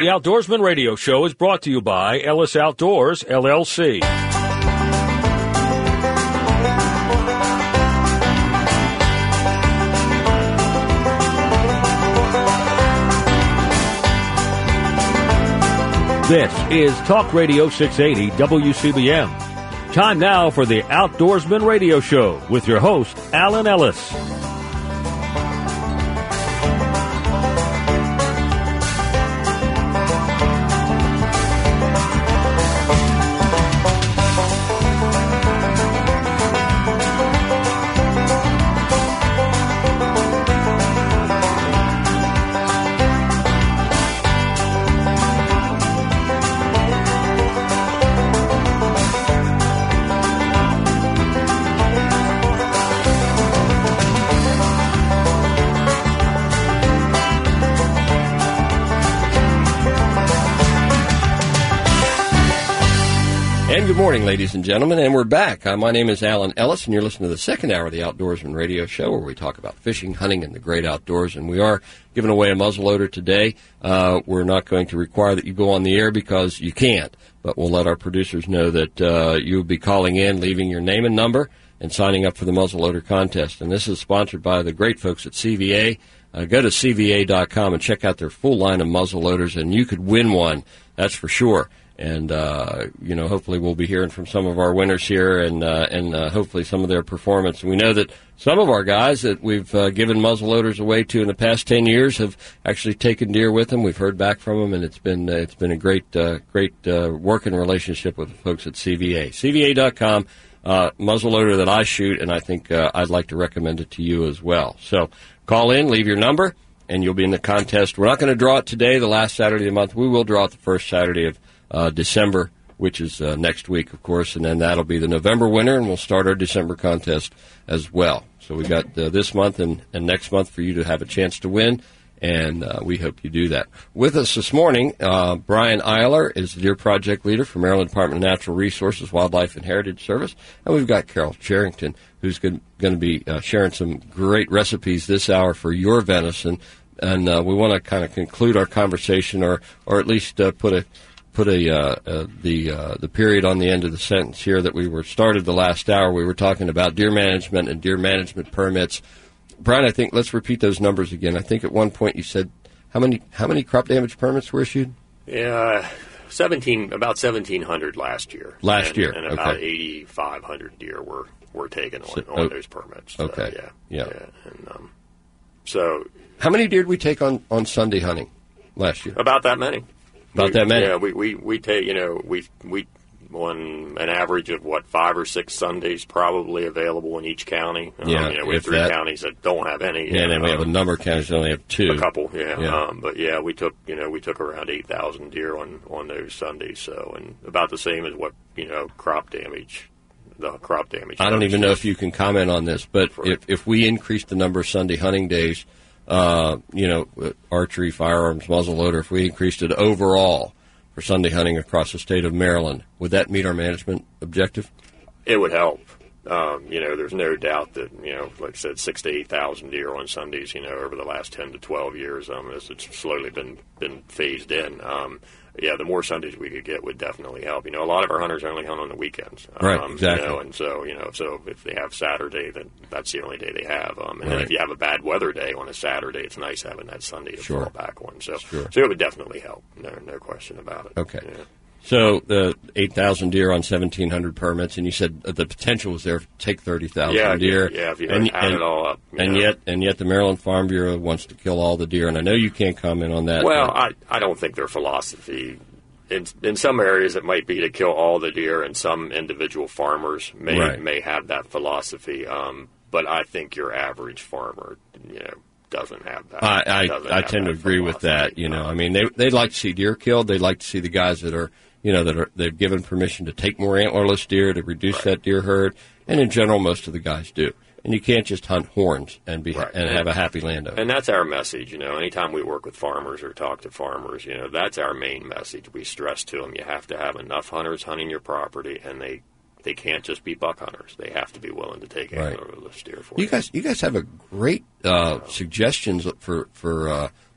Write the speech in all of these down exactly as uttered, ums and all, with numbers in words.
The Outdoorsman Radio Show is brought to you by Ellis Outdoors, L L C. This is Talk Radio six eighty W C B M. Time now for the Outdoorsman Radio Show with your host, Alan Ellis. Good morning, ladies and gentlemen, and we're back. Uh, my name is Alan Ellis, and you're listening to the second hour of the Outdoorsman Radio Show, where we talk about fishing, hunting, and the great outdoors. And we are giving away a muzzleloader today. Uh, we're not going to require that you go on the air because you can't, but we'll let our producers know that uh, you'll be calling in, leaving your name and number, and signing up for the muzzleloader contest. And this is sponsored by the great folks at C V A. Uh, go to C V A dot com and check out their full line of muzzleloaders, and you could win one, that's for sure. And, uh, you know, hopefully we'll be hearing from some of our winners here and uh, and uh, hopefully some of their performance. And we know that some of our guys that we've uh, given muzzleloaders away to in the past ten years have actually taken deer with them. We've heard back from them, and it's been uh, it's been a great, uh, great uh, working relationship with the folks at C V A. C V A dot com, uh, muzzleloader that I shoot, and I think uh, I'd like to recommend it to you as well. So call in, leave your number, and you'll be in the contest. We're not going to draw it today, the last Saturday of the month. We will draw it the first Saturday of Uh, December, which is uh, next week, of course, and then that'll be the November winner, and we'll start our December contest as well. So we got uh, this month and, and next month for you to have a chance to win, and uh, we hope you do that. With us this morning, uh, Brian Eiler is the Deer Project Leader for Maryland Department of Natural Resources, Wildlife, and Heritage Service, and we've got Carol Charrington, who's going to be uh, sharing some great recipes this hour for your venison, and uh, we want to kind of conclude our conversation, or, or at least uh, put a put a uh, uh, the uh, the period on the end of the sentence here that we were started the last hour. We were talking about deer management and deer management permits. Brian, I think let's repeat those numbers again. I think at one point you said how many how many crop damage permits were issued? Yeah, seventeen about seventeen hundred last year. Last and, year, and okay. About eighty five hundred deer were were taken on, so, on oh, those permits. Okay, uh, yeah, yeah. yeah. And, um, so, how many deer did we take on, on Sunday hunting last year? About that many. About we, that many? Yeah, we, we, we take, you know, we we won an average of, what, five or six Sundays probably available in each county. Yeah, um, you know, we have three that. counties that don't have any. Yeah, and then um, we have a number of counties that only have two. A couple, yeah. yeah. Um, but, yeah, we took, you know, we took around eight thousand deer on, on those Sundays, so, and about the same as what, you know, crop damage, the crop damage. I don't even know if you can comment on this, but if, if we increase the number of Sunday hunting days, uh, you know, archery, firearms, muzzleloader, if we increased it overall for Sunday hunting across the state of Maryland, would that meet our management objective? It would help. Um, you know, there's no doubt that, you know, like I said, six to eight thousand deer on Sundays, you know, over the last ten to twelve years, um, as it's slowly been, been phased in. Um, yeah, the more Sundays we could get would definitely help. You know, a lot of our hunters only hunt on the weekends. Um, right, exactly. You know, and so, you know, so if they have Saturday, then that's the only day they have. Um, and right. then if you have a bad weather day on a Saturday, it's nice having that Sunday to sure. fall back on. So, sure. so it would definitely help. No, no question about it. Okay. Yeah. So the eight thousand deer on seventeen hundred permits, and you said the potential was there to take thirty thousand yeah, deer. Yeah, if you and, add and, it all up. And know. yet, and yet, the Maryland Farm Bureau wants to kill all the deer, and I know you can't comment on that. Well, but. I, I don't think their philosophy. In, in some areas, it might be to kill all the deer, and some individual farmers may right. may have that philosophy. Um, but I think your average farmer, you know, doesn't have that. I I, doesn't I have tend to that agree with that. You know, I mean, they they'd like to see deer killed. They'd like to see the guys that are, you know, that are they've given permission to take more antlerless deer to reduce right. that deer herd, and in general, most of the guys do. And you can't just hunt horns and be right. and, and have a happy landowner. And that's our message, you know. Anytime we work with farmers or talk to farmers, you know, that's our main message. We stress to them, you have to have enough hunters hunting your property, and they they can't just be buck hunters. They have to be willing to take right. antlerless deer for you you. guys, you guys have a great uh, suggestions for for uh,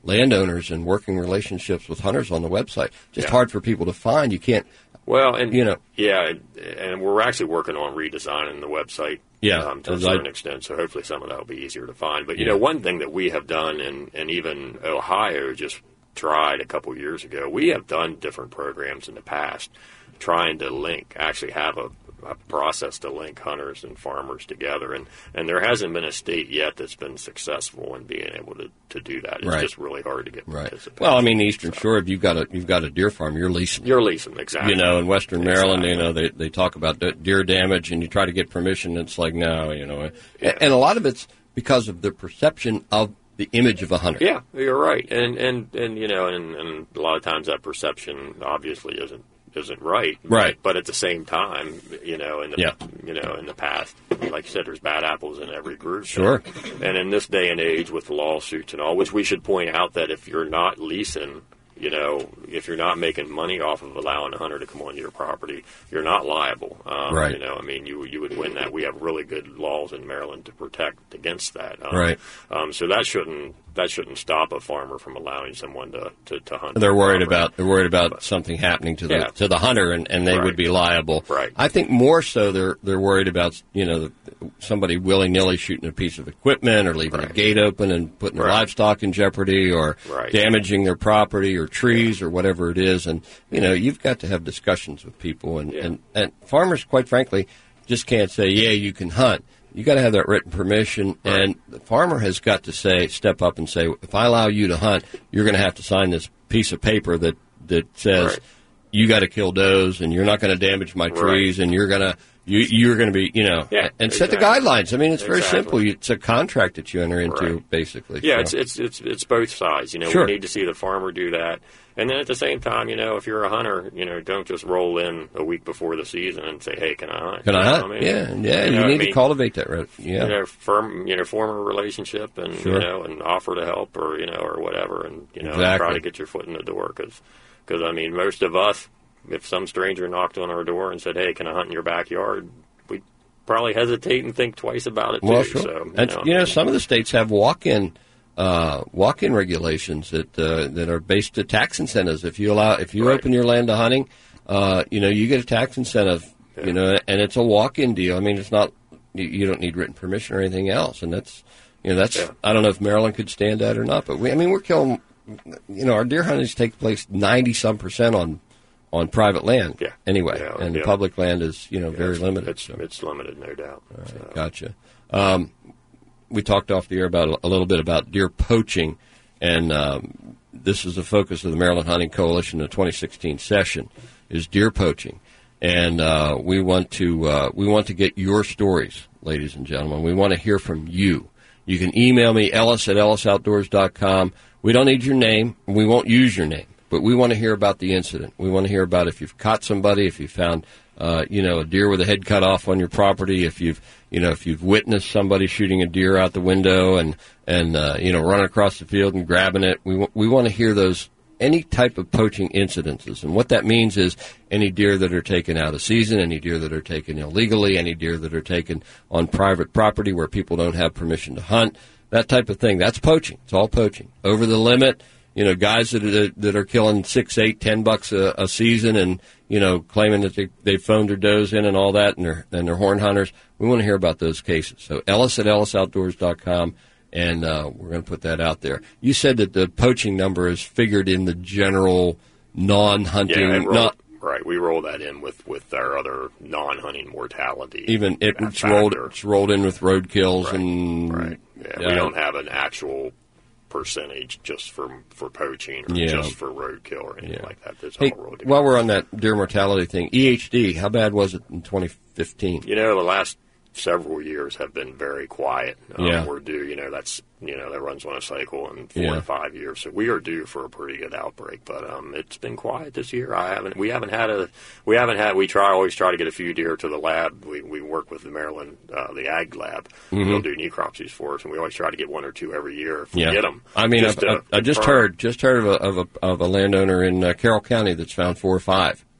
landowners and working relationships with hunters on the website. Just yeah. hard for people to find. You can't. Well, and you know, yeah, and we're actually working on redesigning the website. Yeah, um, to a certain I, extent. So hopefully some of that will be easier to find. But you yeah. know, one thing that we have done, and and even Ohio just tried a couple of years ago. We have done different programs in the past, trying to link, actually have a, a process to link hunters and farmers together, and, and there hasn't been a state yet that's been successful in being able to, to do that. It's right. just really hard to get right. participation. Well, I mean, Eastern so. Shore, if you've got a you've got a deer farm, you're leasing. You're leasing, exactly. You know, in Western Maryland, exactly. you know, they they talk about deer damage, and you try to get permission, and it's like no, you know, yeah. and a lot of it's because of the perception of the image of a hunter. Yeah, you're right, and and, and you know, and, and a lot of times that perception obviously isn't isn't right. Right. But, but at the same time, you know, in the yeah. you know in the past, like you said, there's bad apples in every group. Sure. And, and in this day and age, with lawsuits and all, which we should point out that if you're not leasing, you know, if you're not making money off of allowing a hunter to come onto your property, you're not liable. Um, right. You know, I mean, you you would win that. We have really good laws in Maryland to protect against that. Um, right. Um, so that shouldn't that shouldn't stop a farmer from allowing someone to, to, to hunt. They're worried property. about they're worried about but, something happening to the yeah. to the hunter, and, and they right. would be liable. Right. I think more so they're they're worried about you know the, somebody willy nilly shooting a piece of equipment or leaving right. a gate open and putting right. their livestock in jeopardy or right. damaging their property or trees yeah. or whatever it is. And you know you've got to have discussions with people, and, yeah. and, and farmers, quite frankly, just can't say yeah you can hunt. You got to have that written permission, right. and the farmer has got to say, step up and say, if I allow you to hunt, you're going to have to sign this piece of paper that that says right. you got to kill does, and you're not going to damage my trees, right. and you're going to you you're going to be you know, yeah, and exactly. set the guidelines. I mean, it's very exactly. simple. It's a contract that you enter into, right. basically. Yeah, so. it's it's it's it's both sides. You know, sure. we need to see the farmer do that. And then at the same time, you know, if you're a hunter, you know, don't just roll in a week before the season and say, "Hey, can I hunt?" Can you I know hunt? I mean? Yeah, yeah. You, You, know, need I mean, to cultivate that, right? Yeah. You know, firm, you know, form a relationship and sure. you know, and offer to help or you know, or whatever, and you know, exactly. try to get your foot in the door because, because I mean, most of us, if some stranger knocked on our door and said, "Hey, can I hunt in your backyard?" we'd probably hesitate and think twice about it too. Well, sure. So, you and know, you know, some of the states have walk-in. Uh, walk-in regulations that uh, that are based to tax incentives. If you allow, if you right. open your land to hunting, uh, you know you get a tax incentive. Yeah. You know, and it's a walk-in deal. I mean, it's not you, you don't need written permission or anything else. And that's you know that's yeah. I don't know if Maryland could stand that or not. But we, I mean, we're killing. You know, our deer huntings take place ninety some percent on on private land. Yeah. Anyway, yeah. and yeah. public land is you know yeah, very it's, limited. It's, so. it's limited, no doubt. Right, so. Gotcha. Um, we talked off the air about a little bit about deer poaching, and um, this is the focus of the Maryland Hunting Coalition in the twenty sixteen session is deer poaching, and uh, we want to uh, we want to get your stories, ladies and gentlemen. We want to hear from you. You can email me Ellis at ellis outdoors dot com. We don't need your name. We won't use your name, but we want to hear about the incident. We want to hear about if you've caught somebody, if you found uh, you know a deer with a head cut off on your property, if you've You know, if you've witnessed somebody shooting a deer out the window and, and uh, you know, running across the field and grabbing it, we, w- we want to hear those, any type of poaching incidences. And what that means is any deer that are taken out of season, any deer that are taken illegally, any deer that are taken on private property where people don't have permission to hunt, that type of thing. That's poaching. It's all poaching. Over the limit, you know, guys that are, that are killing six, eight, ten bucks a, a season and, you know, claiming that they, they phoned their does in and all that and they're, and they're horn hunters. We want to hear about those cases. So Ellis at ellis outdoors dot com, and uh, we're going to put that out there. You said that the poaching number is figured in the general non-hunting. Yeah, roll, not, right. We roll that in with, with our other non-hunting mortality. Even it, it's rolled it's rolled in with road kills right, and right. Yeah, uh, we don't have an actual percentage just for for poaching or yeah. just for roadkill or anything yeah. like that. That's hey, all rolled together. while we're on that deer mortality thing, E H D, how bad was it in twenty fifteen? You know, the last several years have been very quiet. Um, yeah. We're due, you know, that's, you know, that runs on a cycle in four yeah. to five years. So we are due for a pretty good outbreak, but um, it's been quiet this year. I haven't, we haven't had a, we haven't had, we try, always try to get a few deer to the lab. We we work with the Maryland, uh, the Ag Lab. Mm-hmm. They'll do necropsies for us, and we always try to get one or two every year if we yeah. get them. I mean, just I, I, I just heard, just heard of a, of a, of a landowner in uh, Carroll County that's found four or five.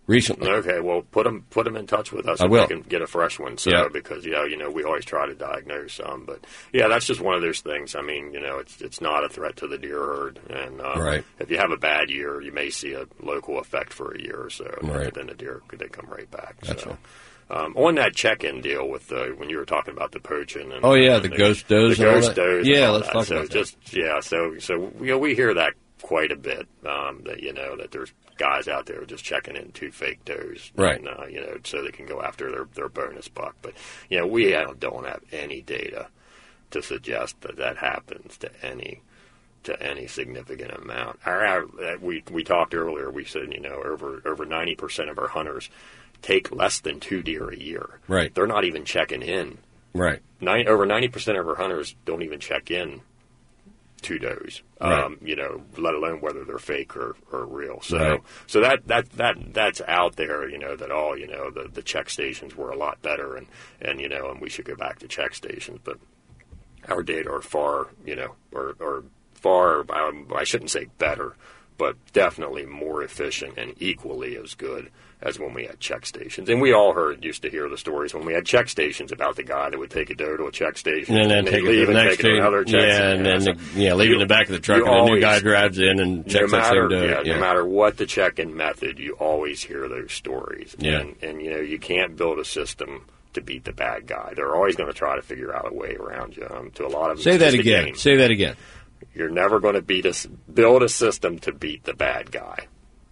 recently. Okay, well, put them put them in touch with us. I and will. We can get a fresh one. So Yeah. because you know, you know, we always try to diagnose them, but yeah, that's just one of those things. I mean, you know, it's it's not a threat to the deer herd, and um, Right. if you have a bad year, you may see a local effect for a year or so, and Right. then the deer they come right back. Gotcha. So. Um, on that check-in deal with the, when you were talking about the poaching and Oh, yeah, and the ghost does the and all ghost that. does, Yeah, and all let's that. talk so about that. just yeah, so so you know, we hear that quite a bit. Um, that you know that there's guys out there just checking in two fake does, right? And, uh, you know, so they can go after their their bonus buck. But you know, we don't, don't have any data to suggest that that happens to any. to any significant amount. Our, our, we we talked earlier. We said you know over over ninety percent of our hunters take less than two deer a year. Right. They're not even checking in. Right. Nine, over ninety percent of our hunters don't even check in two does. Right. Um, you know, let alone whether they're fake or, or real. So Right. so that, that that that's out there. You know that all you know the the check stations were a lot better and and you know and we should go back to check stations. But our data are far you know or or far, um, I shouldn't say better, but definitely more efficient and equally as good as when we had check stations. And we all heard, used to hear the stories when we had check stations about the guy that would take a doe to a check station And then and take it leave to the and next take it to another station. check Yeah, station. and then So the, yeah, leave it in the back of the truck, and a new always, guy drives in and checks no that matter, same doe. yeah, Yeah. no matter what the check-in method, you always hear those stories. Yeah. And, and, you know, you can't build a system to beat the bad guy. They're always going to try to figure out a way around you. Um, to a lot of them, Say it's that just a again. game. Say that again. You're never going to beat us. Build a system to beat the bad guy.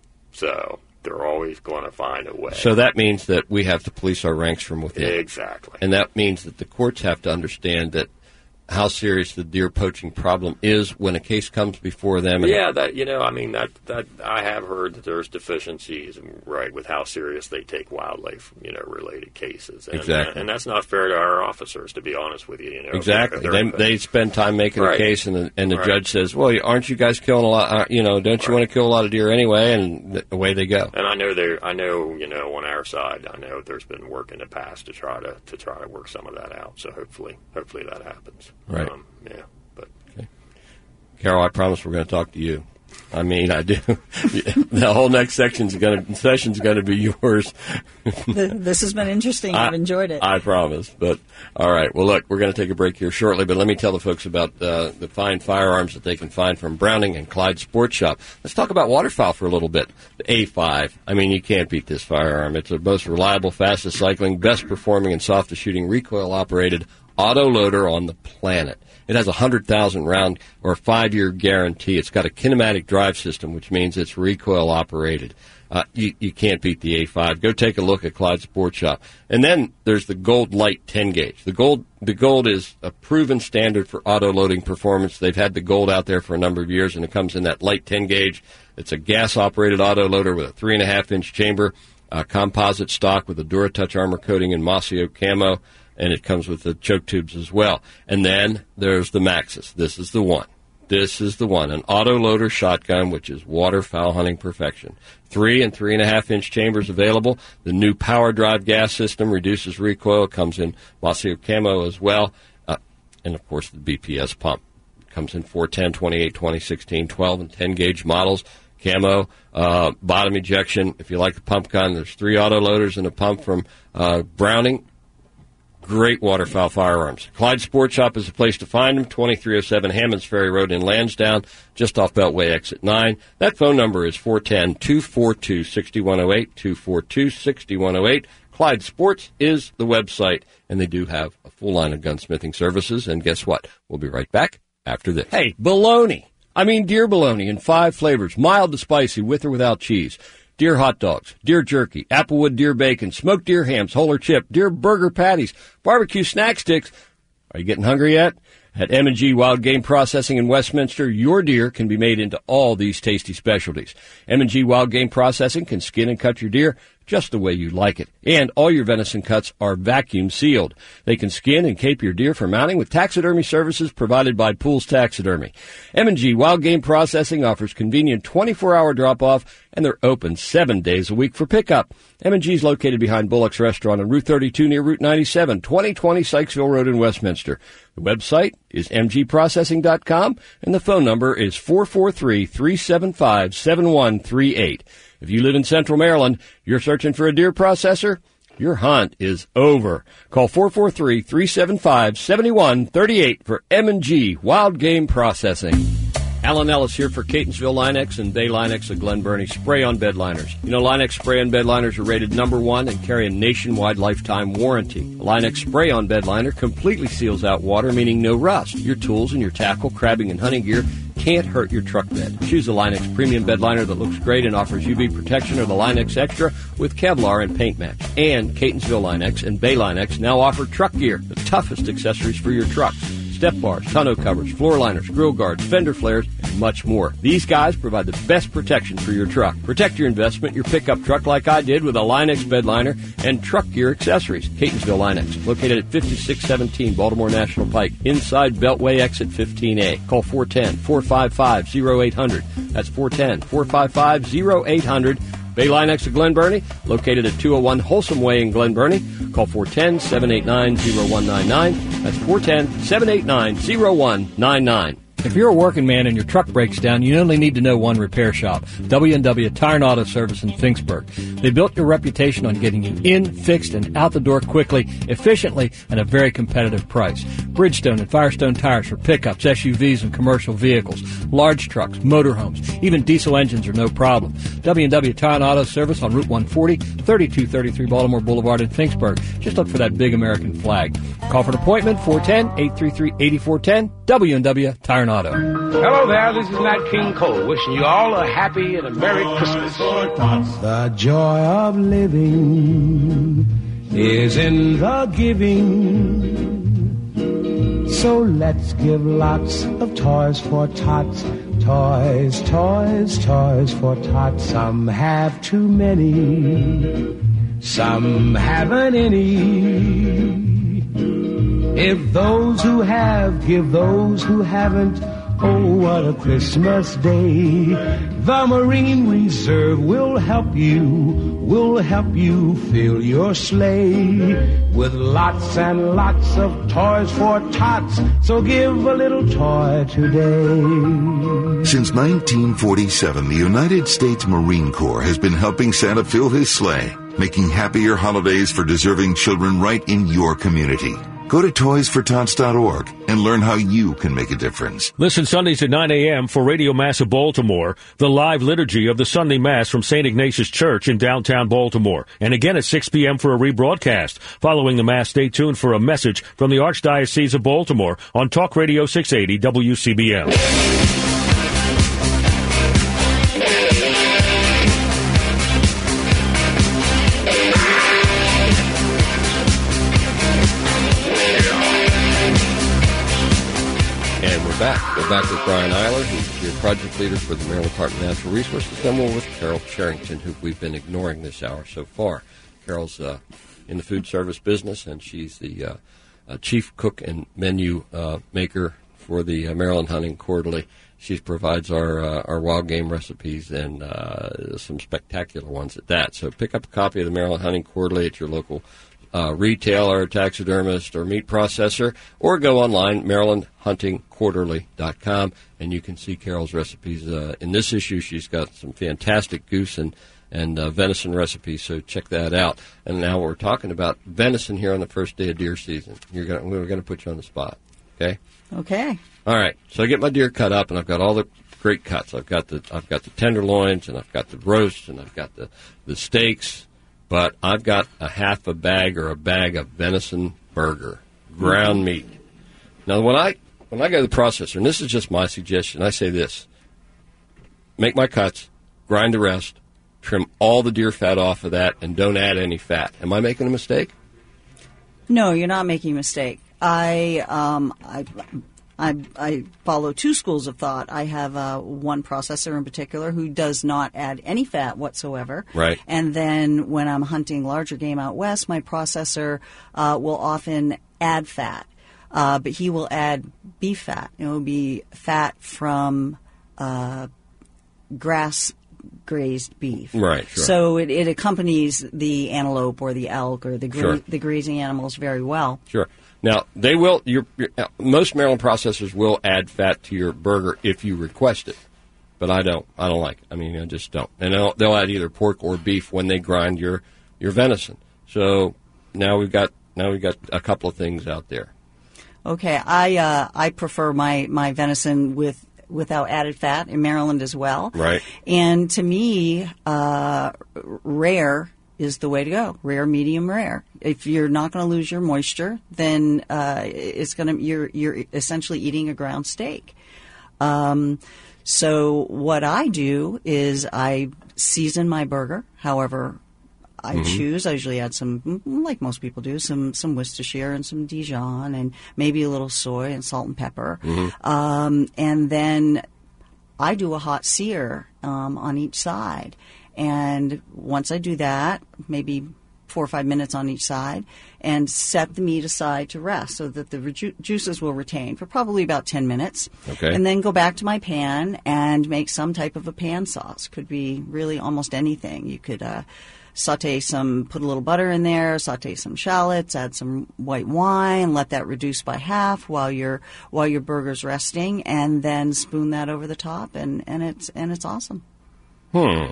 So they're always going to find a way. So that means that we have to police our ranks from within. Exactly. And that means that the courts have to understand that how serious the deer poaching problem is when a case comes before them. And Yeah, that you know, I mean that that I have heard that there's deficiencies, right, with how serious they take wildlife, you know, related cases. And, Exactly. and that's not fair to our officers, to be honest with you. You know, Exactly. They're- They, they're- they spend time making Right. a case, and the, and the Right. judge says, "Well, aren't you guys killing a lot? Uh, you know, don't you Right. want to kill a lot of deer anyway?" And th- away they go. And I know they, I know, you know, on our side, I know there's been work in the past to try to to try to work some of that out. So hopefully, hopefully that happens. Right. Um, yeah. But Carol, I promise we're going to talk to you. I mean, I do. The whole next section's going to session's going to be yours. This has been interesting. I've I- enjoyed it. I promise. But all right. Well, look, we're going to take a break here shortly. But let me tell the folks about uh, the fine firearms that they can find from Browning and Clyde Sports Shop. Let's talk about waterfowl for a little bit. The A five. I mean, you can't beat this firearm. It's the most reliable, fastest cycling, best performing, and softest shooting recoil operated auto loader on the planet. It has a one hundred thousand round or five-year guarantee. It's got a kinematic drive system, which means it's recoil operated. Uh, you, you can't beat the A five. Go take a look at Clyde Sports Shop. And then there's the Gold Light ten gauge. The Gold the Gold is a proven standard for auto-loading performance. They've had the Gold out there for a number of years, and it comes in that light ten gauge. It's a gas-operated auto-loader with a three point five inch chamber, uh, composite stock with a DuraTouch armor coating and mossy oak camo. And it comes with the choke tubes as well. And then there's the Maxus. This is the one. This is the one. An auto-loader shotgun, which is waterfowl hunting perfection. Three and three and a half inch chambers available. The new power drive gas system reduces recoil. Comes in mossy camo as well. Uh, and, of course, the B P S pump. Comes in four, ten, twenty-eight, twenty, sixteen, twelve, and ten gauge models. Camo, uh, bottom ejection. If you like the pump gun, there's three auto-loaders and a pump from uh, Browning. Great waterfowl firearms. Clyde Sports Shop is the place to find them, twenty-three oh seven Hammonds Ferry Road in Lansdowne, just off Beltway Exit nine. That phone number is four one zero, two four two, six one zero eight, two four two, six one zero eight. Clyde Sports is the website, and they do have a full line of gunsmithing services. And guess what? We'll be right back after this. Hey, bologna. I mean deer bologna in five flavors, mild to spicy, with or without cheese. Deer hot dogs, deer jerky, applewood deer bacon, smoked deer hams, whole or chip, deer burger patties, barbecue snack sticks. Are you getting hungry yet? At M and G Wild Game Processing in Westminster, your deer can be made into all these tasty specialties. M and G Wild Game Processing can skin and cut your deer just the way you like it. And all your venison cuts are vacuum sealed. They can skin and cape your deer for mounting with taxidermy services provided by Pools Taxidermy. M and G Wild Game Processing offers convenient twenty-four hour drop-off, and they're open seven days a week for pickup. M and G is located behind Bullock's Restaurant on Route thirty-two near Route ninety-seven, twenty twenty Sykesville Road in Westminster. The website is m g processing dot com, and the phone number is four four three, three seven five, seven one three eight. If you live in Central Maryland, you're searching for a deer processor, your hunt is over. Call four four three, three seven five, seven one three eight for M and G Wild Game Processing. Alan Ellis here for Catonsville Line-X and Bay Line-X of Glen Burnie spray-on bed liners. You know, Line-X spray-on bed liners are rated number one and carry a nationwide lifetime warranty. A Line-X spray-on bed liner completely seals out water, meaning no rust. Your tools and your tackle, crabbing, and hunting gear can't hurt your truck bed. Choose the Line-X premium bed liner that looks great and offers U V protection, or the Line-X Extra with Kevlar and paint match. And Catonsville Line-X and Bay Line-X now offer truck gear, the toughest accessories for your trucks. Step bars, tonneau covers, floor liners, grill guards, fender flares, and much more. These guys provide the best protection for your truck. Protect your investment, your pickup truck, like I did with a Line-X bed liner and truck gear accessories. Catonsville Line-X, located at fifty-six seventeen Baltimore National Pike, inside Beltway exit fifteen A. Call four one zero, four five five, zero eight zero zero. That's four one zero, four five five, zero eight zero zero. Bay Line-X of Glen Burnie, located at two oh one Wholesome Way in Glen Burnie. Call four one zero, seven eight nine, zero one nine nine. That's four one zero, seven eight nine, zero one nine nine. If you're a working man and your truck breaks down, you only need to know one repair shop, W and W Tire and Auto Service in Finksburg. They built their reputation on getting you in, fixed, and out the door quickly, efficiently, and at a very competitive price. Bridgestone and Firestone tires for pickups, S U Vs, and commercial vehicles, large trucks, motorhomes, even diesel engines are no problem. W and W Tire and Auto Service on Route one forty, thirty-two thirty-three Baltimore Boulevard in Finksburg. Just look for that big American flag. Call for an appointment, four one zero, eight three three, eight four one zero, W and W Tire and Auto. Hello there, this is Nat King Cole, wishing you all a happy and a Merry Christmas. The joy of living is in the giving. So let's give lots of toys for tots. Toys, toys, toys for tots. Some have too many, some haven't any. If those who have give those who haven't, oh, what a Christmas day. The Marine Reserve will help you, will help you fill your sleigh with lots and lots of toys for tots. So give a little toy today. Since nineteen forty-seven, the United States Marine Corps has been helping Santa fill his sleigh, making happier holidays for deserving children right in your community. Go to toys for tots dot org and learn how you can make a difference. Listen Sundays at nine a.m. for Radio Mass of Baltimore, the live liturgy of the Sunday Mass from Saint Ignatius Church in downtown Baltimore. And again at six p.m. for a rebroadcast. Following the Mass, stay tuned for a message from the Archdiocese of Baltimore on Talk Radio six eighty W C B M. Back. We're back with Brian Eiler, who's your project leader for the Maryland Department of Natural Resources. Then we're with Carol Sherrington, who we've been ignoring this hour so far. Carol's uh, in the food service business, and she's the uh, uh, chief cook and menu uh, maker for the uh, Maryland Hunting Quarterly. She provides our uh, our wild game recipes, and uh, some spectacular ones at that. So pick up a copy of the Maryland Hunting Quarterly at your local Uh, retailer, taxidermist, or meat processor, or go online, maryland hunting quarterly dot com, and you can see Carol's recipes. Uh, in this issue, she's got some fantastic goose and, and uh, venison recipes, so check that out. And now we're talking about venison here on the first day of deer season. You're gonna, we're going to put you on the spot, okay? Okay. All right, so I get my deer cut up, and I've got all the great cuts. I've got the I've got the tenderloins, and I've got the roast, and I've got the, the steaks. But I've got a half a bag or a bag of venison burger, ground meat. Now, when I when I go to the processor, and this is just my suggestion, I say this: make my cuts, grind the rest, trim all the deer fat off of that, and don't add any fat. Am I making a mistake? No, you're not making a mistake. I um I. I, I follow two schools of thought. I have uh, one processor in particular who does not add any fat whatsoever. Right. And then when I'm hunting larger game out west, my processor uh, will often add fat. Uh, but he will add beef fat. It will be fat from uh, grass-grazed beef. Right, sure. So it, it accompanies the antelope or the elk or the, gra- sure. the grazing animals very well. Sure. Now, they will. Your, your, most Maryland processors will add fat to your burger if you request it, but I don't. I don't like it. I mean, I just don't. And they'll, they'll add either pork or beef when they grind your, your venison. So now we've got now we've got a couple of things out there. Okay, I uh, I prefer my, my venison with without added fat in Maryland as well. Right. And to me, uh, rare is the way to go. Rare, medium, rare. If you're not going to lose your moisture, then uh, it's going to you're you're essentially eating a ground steak. Um, so what I do is I season my burger, however I mm-hmm. choose. I usually add some, like most people do, some some Worcestershire and some Dijon and maybe a little soy and salt and pepper. Mm-hmm. Um, and then I do a hot sear um, on each side. And once I do that, maybe four or five minutes on each side, and set the meat aside to rest so that the reju- juices will retain for probably about ten minutes. Okay. And then go back to my pan and make some type of a pan sauce. Could be really almost anything. You could uh, saute some, put a little butter in there, saute some shallots, add some white wine, let that reduce by half while your while your burger's resting, and then spoon that over the top, and, and it's and it's awesome. Hmm.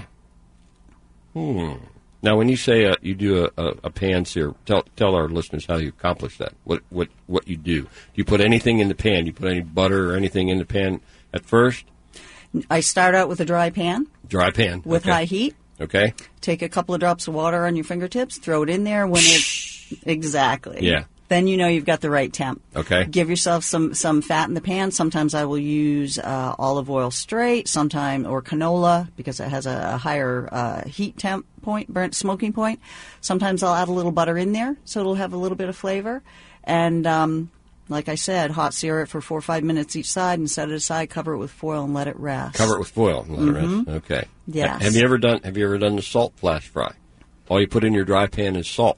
Hmm. Now, when you say uh, you do a, a, a pan sear, tell tell our listeners how you accomplish that. What what what you do? Do you put anything in the pan? Do you put any butter or anything in the pan at first? I start out with a dry pan. Dry pan with okay. high heat. Okay. Take a couple of drops of water on your fingertips. Throw it in there when it's exactly. Yeah. Then you know you've got the right temp. Okay. Give yourself some, some fat in the pan. Sometimes I will use uh, olive oil straight, sometime or canola because it has a, a higher uh, heat temp point, burnt smoking point. Sometimes I'll add a little butter in there so it'll have a little bit of flavor. And um, like I said, hot sear it for four or five minutes each side and set it aside. Cover it with foil and let it rest. Cover it with foil and let mm-hmm. it rest. Okay. Yes. Have you ever done Have you ever done the salt flash fry? All you put in your dry pan is salt.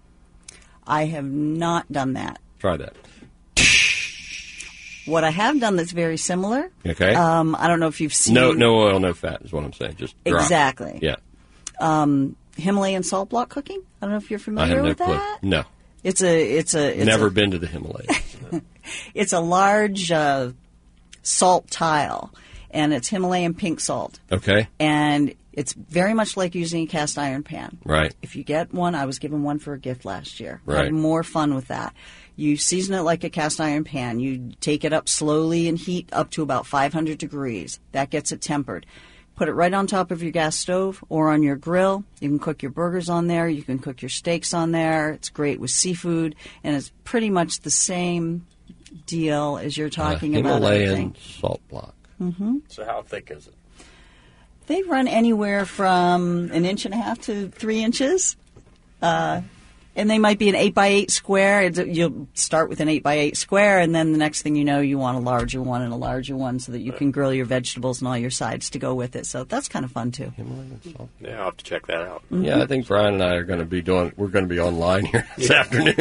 I have not done that. Try that. What I have done that's very similar. Okay. Um, I don't know if you've seen. No, no oil, no fat is what I'm saying. Just dry. Exactly. Yeah. Um, Himalayan salt block cooking. I don't know if you're familiar I have with no that. Clue. No. It's a. It's a. It's Never a, been to the Himalayas. It's a large uh, salt tile, and it's Himalayan pink salt. Okay. And it's very much like using a cast iron pan. Right. If you get one, I was given one for a gift last year. Right. Had more fun with that. You season it like a cast iron pan. You take it up slowly and heat up to about five hundred degrees. That gets it tempered. Put it right on top of your gas stove or on your grill. You can cook your burgers on there. You can cook your steaks on there. It's great with seafood, and it's pretty much the same deal as you're talking uh, about. Himalayan salt block. Mm-hmm. So how thick is it? They run anywhere from an inch and a half to three inches. Uh, and they might be an eight by eight square. It's, you'll start with an eight by eight square, and then the next thing you know, you want a larger one and a larger one so that you can grill your vegetables and all your sides to go with it. So that's kind of fun, too. Himalayan salt. Yeah, I'll have to check that out. Mm-hmm. Yeah, I think Brian and I are going to be doing, we're going to be online here this afternoon.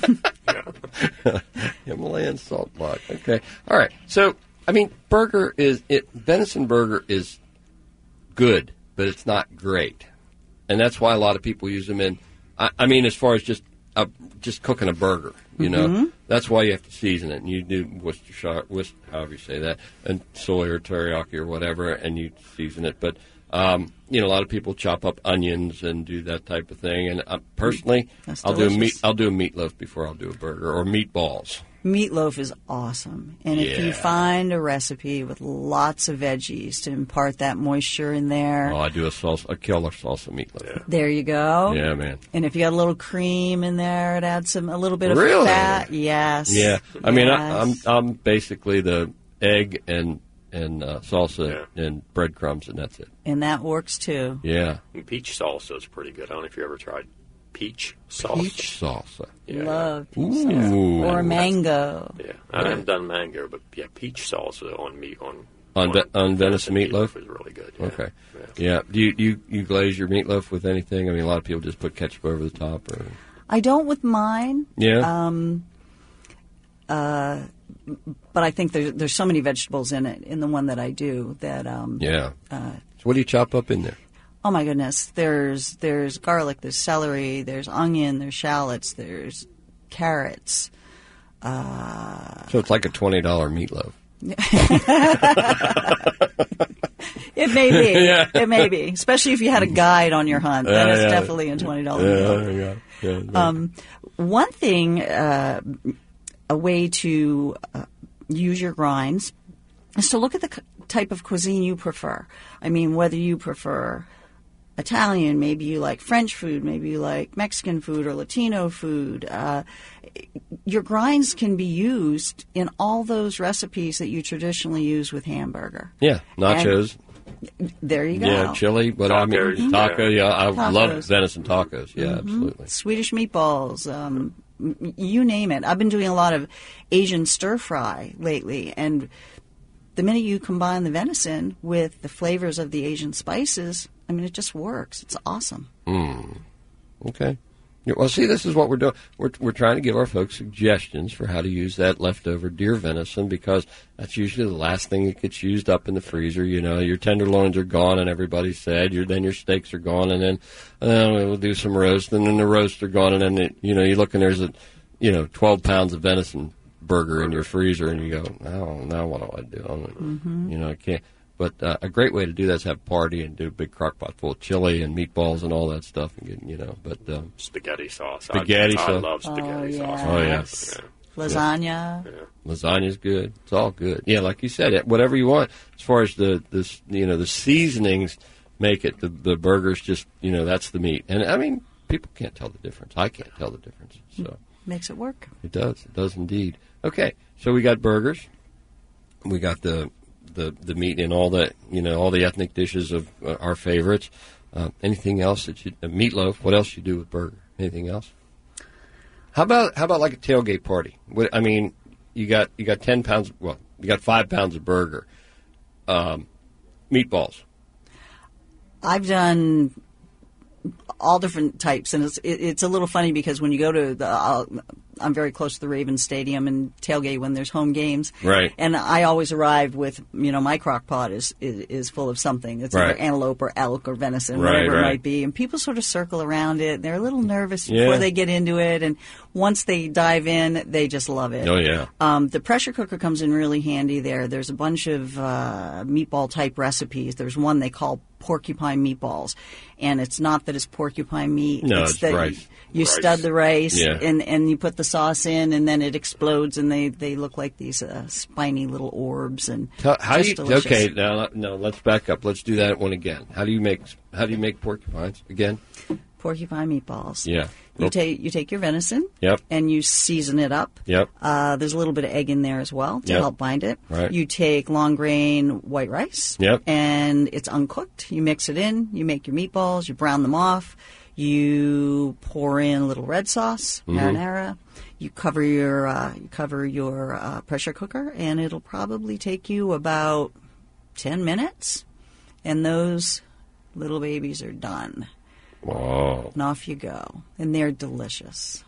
Himalayan salt block. Okay. All right. So, I mean, burger is, it, venison burger is good, but it's not great. And that's why a lot of people use them in, I, I mean, as far as just uh, just cooking a burger, you know, mm-hmm. that's why you have to season it. And you do Worcestershire, Worcester, however you say that, and soy or teriyaki or whatever, and you season it. But, um, you know, a lot of people chop up onions and do that type of thing. And uh, personally, That's I'll do a meat. delicious. I'll do a meatloaf before I'll do a burger, or meatballs. Meatloaf is awesome. And if you Yeah. find a recipe with lots of veggies to impart that moisture in there, Oh, I do a salsa, a killer salsa meatloaf. there you go. Yeah, man. And if you got a little cream in there, it adds some a little bit of Really? fat. Yes. Yeah, I mean, I, I'm Yes. I'm basically the egg and and uh, salsa and breadcrumbs, and that's it. And that works too. Yeah, And peach salsa is pretty good. I don't know if you ever tried peach salsa. peach salsa. Yeah. Love Ooh. or mango. Yeah, I haven't done mango, but yeah, peach salsa on meat on On ve- on venison meatloaf? is really good. Yeah. Okay. Yeah. Yeah. Do you, you you glaze your meatloaf with anything? I mean, a lot of people just put ketchup over the top, or I don't with mine. yeah. Um, uh, but I think there's there's so many vegetables in it in the one that I do that um, yeah. uh, So what do you chop up in there? oh my goodness, there's there's garlic, there's celery, there's onion, there's shallots, there's carrots. Uh, So it's like a twenty dollar meatloaf. It may be. Yeah. It may be, especially if you had a guide on your hunt. Then Yeah, it's yeah. definitely a twenty dollars Yeah, bill. there you go. Yeah, Um, one thing, uh, a way to uh, use your grinds is to look at the c- type of cuisine you prefer. I mean, whether you prefer Italian, maybe you like French food, maybe you like Mexican food or Latino food. Uh, your grinds can be used in all those recipes that you traditionally use with hamburger. yeah, nachos. And there you go. Yeah, chili. But I mean, Tacos, taco. Yeah, I Tacos. love venison tacos. Yeah, absolutely. Swedish meatballs, um, m- you name it. I've been doing a lot of Asian stir fry lately, and the minute you combine the venison with the flavors of the Asian spices, I mean, it just works. It's awesome. Okay. Yeah, well, see, this is what we're doing. We're we're trying to give our folks suggestions for how to use that leftover deer venison, because that's usually the last thing that gets used up in the freezer. You know, your tenderloins are gone, and everybody's sad. Your then your steaks are gone, and then uh, we'll do some roast, and then the roasts are gone, and then it, you know you look and there's a you know twelve pounds of venison burger in your freezer, and you go, oh, now what do I do? I'm, You know, I can't. But uh, a great way to do that is have a party and do a big crock pot full of chili and meatballs and all that stuff, and get, you know. But um, Spaghetti sauce. Spaghetti I, sauce. I love spaghetti Oh, sauce. Oh, yeah. yes. Lasagna. lasagna's good. It's all good. Yeah, like you said, it- whatever you want. As far as the this you know the seasonings make it the the burgers just you know that's the meat. And I mean people can't tell the difference. I can't tell the difference. So Makes it work. it does. It does indeed. Okay, so we got burgers. We got the the the meat in all the you know all the ethnic dishes of uh, our favorites. Uh, anything else that you uh, meatloaf? What else you do with burger? Anything else? How about how about like a tailgate party? What, I mean, you got you got ten pounds. Well, you got five pounds of burger, um, meatballs. I've done all different types, and it's it, it's a little funny because when you go to the, I'll, I'm very close to the Ravens Stadium and tailgate when there's home games, Right. And I always arrive with you know my crock pot is is, is full of something. It's Right. either antelope or elk or venison, Right, whatever it right. might be, and people sort of circle around it. They're a little nervous Yeah. before they get into it, and once they dive in, they just love it. Oh yeah. Um, the pressure cooker comes in really handy there. There's a bunch of uh, meatball type recipes. There's one they call porcupine meatballs, and it's not that it's porcupine meat. No, it's it's that rice. you Rice. stud the rice Yeah. and, and you put the sauce in, and then it explodes, and they, they look like these uh, spiny little orbs. And How, how do just you? delicious. Okay, now no. Let's back up. Let's do that one again. How do you make How do you make porcupines again? Porcupine meatballs. Yeah. You take you take your venison. Yep. And you season it up. Yep. Uh, there's a little bit of egg in there as well to Yep. help bind it. Right. You take long grain white rice. Yep. And it's uncooked. You mix it in. You make your meatballs. You brown them off. You pour in a little red sauce, Mm-hmm. marinara. You cover your uh, you cover your uh, pressure cooker, and it'll probably take you about ten minutes, and those little babies are done. Whoa. And off you go. And they're delicious.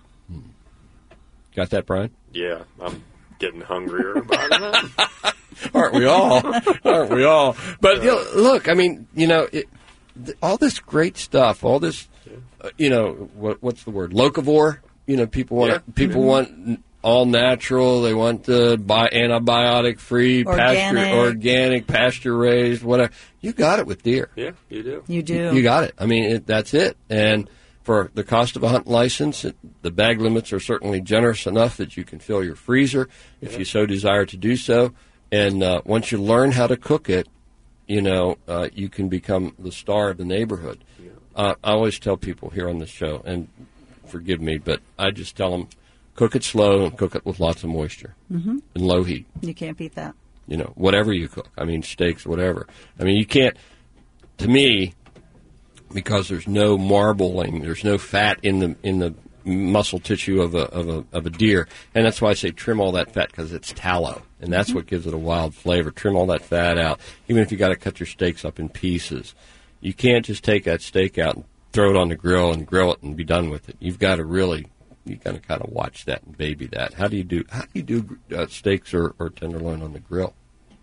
Got that, Brian? Yeah, I'm getting hungrier by that. Aren't we all? Aren't we all? But you know, look, I mean, you know, it, th- all this great stuff, all this, uh, you know, what, what's the word? Locavore. You know, people want Yeah. people want n- all natural. They want uh, bi- antibiotic free, pasture Organic. organic, pasture raised, whatever. You got it with deer. Yeah, you do. You do. You got it. I mean, it, that's it. And for the cost of a hunt license, it, the bag limits are certainly generous enough that you can fill your freezer if you so desire to do so. And uh, once you learn how to cook it, you know, uh, you can become the star of the neighborhood. Uh, I always tell people here on this show, and forgive me, but I just tell them, cook it slow and cook it with lots of moisture Mm-hmm. and low heat. You can't beat that. You know, whatever you cook. I mean, steaks, whatever. I mean, you can't, to me, because there's no marbling, there's no fat in the in the muscle tissue of a of a of a deer, and that's why I say trim all that fat, because it's tallow, and that's what gives it a wild flavor. Trim all that fat out, even if you got to cut your steaks up in pieces. You can't just take that steak out and throw it on the grill and grill it and be done with it. You've got to really, you got to kind of watch that and baby that. How do you do how do you do uh, steaks or, or tenderloin on the grill?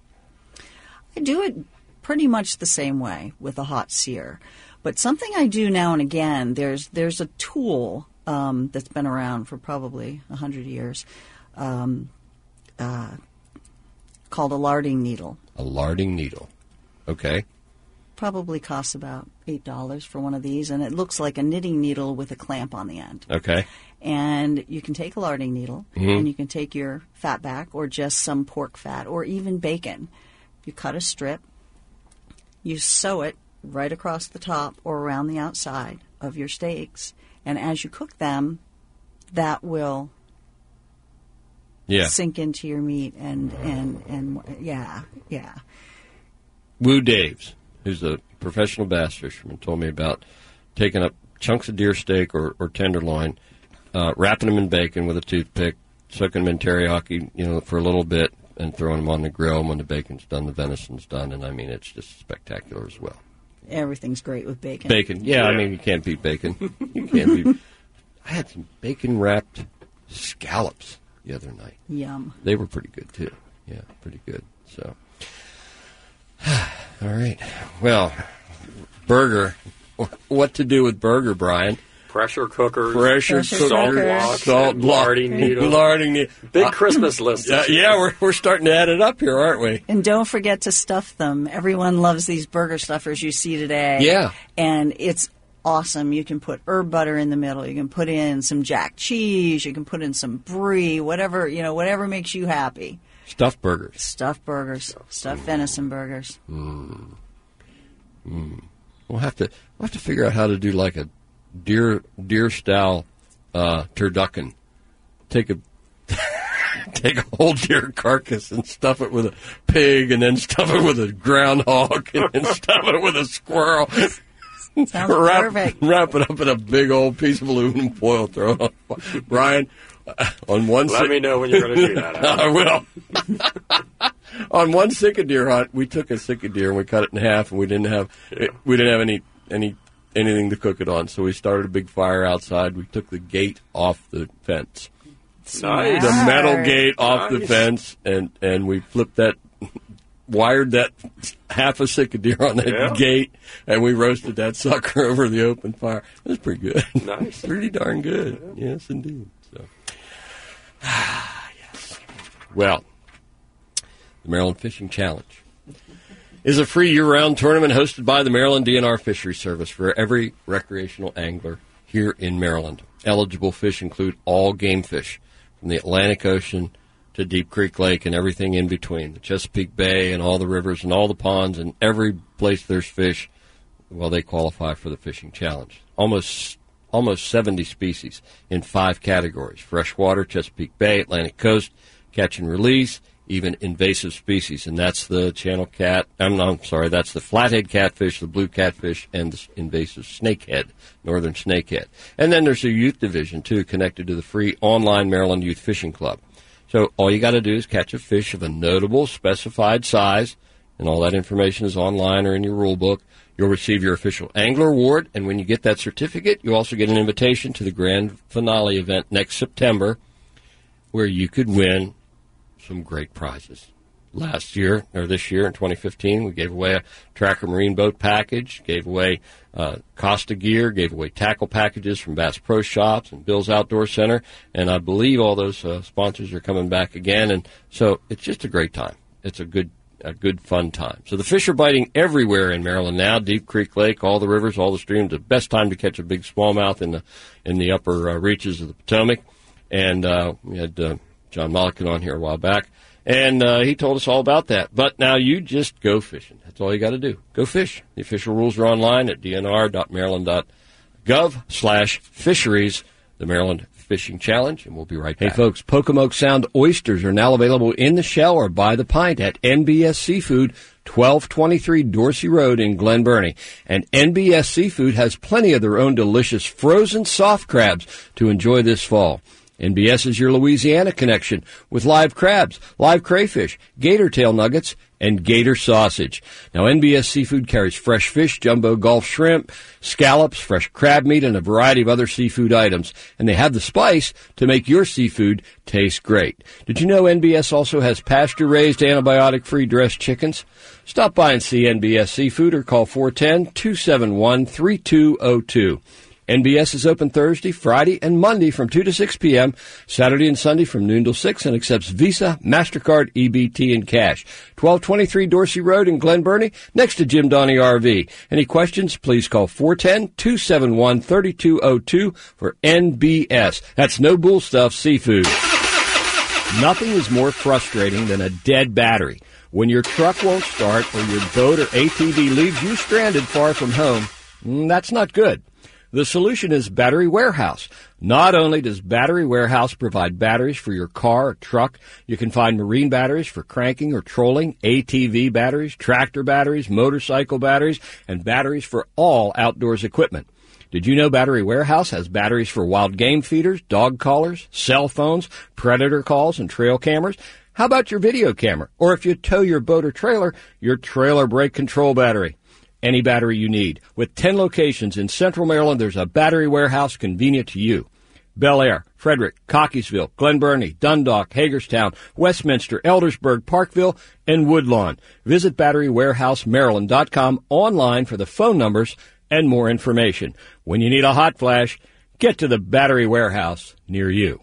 I do it pretty much the same way with a hot sear. But something I do now and again, there's there's a tool um, that's been around for probably a hundred years um, uh, called a larding needle. A larding needle. Okay. Probably costs about eight dollars for one of these, and it looks like a knitting needle with a clamp on the end. Okay. And you can take a larding needle, mm-hmm. and you can take your fat back or just some pork fat or even bacon. You cut a strip, you sew it right across the top or around the outside of your steaks, and as you cook them, that will yeah. sink into your meat, and, and, and yeah, yeah. Woo Daves, who's a professional bass fisherman, told me about taking up chunks of deer steak or, or tenderloin, uh, wrapping them in bacon with a toothpick, soaking them in teriyaki, you know, for a little bit, and throwing them on the grill. And when the bacon's done, the venison's done, and I mean, it's just spectacular as well. Everything's great with bacon. Bacon, yeah, yeah. I mean, you can't beat bacon. You can't beat. I had some bacon wrapped scallops the other night. Yum. They were pretty good too. Yeah, pretty good. So. All right. Well, burger. What to do with burger, Brian? Pressure cookers. Pressure, Pressure cookers. Salt cookers. blocks. Salt block. Larding needles. Larding needles. Big Uh, Christmas list. uh, yeah, we're we're starting to add it up here, aren't we? And don't forget to stuff them. Everyone loves these burger stuffers you see today. Yeah. And it's awesome. You can put herb butter in the middle. You can put in some jack cheese. You can put in some brie, whatever, you know, whatever makes you happy. Stuffed burgers. Stuffed burgers. Stuffed venison burgers. Mm. Mm. We'll have to we'll have to figure out how to do like a deer deer style uh, turducken. Take a take a whole deer carcass and stuff it with a pig, and then stuff it with a groundhog, and then stuff it with a squirrel. Sounds wrap, perfect. Wrap it up in a big old piece of aluminum foil. Throw it on. Brian, on one. Let si- me know when you're going to do that. I will. On one sick deer hunt, we took a sick deer and we cut it in half, and we didn't have it, we didn't have any any anything to cook it on. So we started a big fire outside. We took the gate off the fence, Nice. the metal gate off Nice. the fence, and and we flipped that. Wired that half a sick deer on that Yeah. gate, and we roasted that sucker over the open fire. It was pretty good. Nice. Pretty darn good. Yeah. Yes, indeed. So, yes. Well, the Maryland Fishing Challenge is a free year-round tournament hosted by the Maryland D N R Fisheries Service for every recreational angler here in Maryland. Eligible fish include all game fish from the Atlantic Ocean to Deep Creek Lake and everything in between, the Chesapeake Bay and all the rivers and all the ponds and every place there's fish. Well, they qualify for the Fishing Challenge. Almost almost seventy species in five categories: freshwater, Chesapeake Bay, Atlantic Coast, catch and release, even invasive species, and that's the channel cat. I'm, I'm sorry, that's the flathead catfish, the blue catfish, and the invasive snakehead, northern snakehead. And then there's a youth division too, connected to the free online Maryland Youth Fishing Club. So all you got to do is catch a fish of a notable specified size, and all that information is online or in your rule book. You'll receive your official angler award, and when you get that certificate, you also get an invitation to the grand finale event next September, where you could win some great prizes. Last year, or this year in twenty fifteen, we gave away a Tracker Marine Boat package, gave away uh, Costa gear, gave away tackle packages from Bass Pro Shops and Bill's Outdoor Center, and I believe all those uh, sponsors are coming back again, and so it's just a great time. It's a good, a good fun time. So the fish are biting everywhere in Maryland now, Deep Creek Lake, all the rivers, all the streams. The best time to catch a big smallmouth in the in the upper uh, reaches of the Potomac, and uh, we had uh, John Mulliken on here a while back. And uh, he told us all about that. But now you just go fishing. That's all you got to do. Go fish. The official rules are online at d n r dot maryland dot gov slash fisheries, the Maryland Fishing Challenge, and we'll be right back. Hey, folks, Pocomoke Sound oysters are now available in the shell or by the pint at N B S Seafood, twelve twenty-three Dorsey Road in Glen Burnie. And N B S Seafood has plenty of their own delicious frozen soft crabs to enjoy this fall. N B S is your Louisiana connection with live crabs, live crayfish, gator tail nuggets, and gator sausage. Now, N B S Seafood carries fresh fish, jumbo Gulf shrimp, scallops, fresh crab meat, and a variety of other seafood items. And they have the spice to make your seafood taste great. Did you know N B S also has pasture-raised, antibiotic-free dressed chickens? Stop by and see N B S Seafood or call four one zero, two seven one, three two zero two. N B S is open Thursday, Friday, and Monday from two to six p.m., Saturday and Sunday from noon till six, and accepts Visa, MasterCard, E B T, and cash. twelve twenty-three Dorsey Road in Glen Burnie, next to Jim Donnie R V. Any questions, please call four one zero, two seven one, three two zero two for N B S. That's No Bull Stuff Seafood. Nothing is more frustrating than a dead battery. When your truck won't start or your boat or A T V leaves you stranded far from home, that's not good. The solution is Battery Warehouse. Not only does Battery Warehouse provide batteries for your car or truck, you can find marine batteries for cranking or trolling, A T V batteries, tractor batteries, motorcycle batteries, and batteries for all outdoors equipment. Did you know Battery Warehouse has batteries for wild game feeders, dog collars, cell phones, predator calls, and trail cameras? How about your video camera? Or if you tow your boat or trailer, your trailer brake control battery. Any battery you need. With ten locations in Central Maryland, there's a Battery Warehouse convenient to you. Bel Air, Frederick, Cockeysville, Glen Burnie, Dundalk, Hagerstown, Westminster, Eldersburg, Parkville, and Woodlawn. Visit battery warehouse maryland dot com online for the phone numbers and more information. When you need a hot flash, get to the Battery Warehouse near you.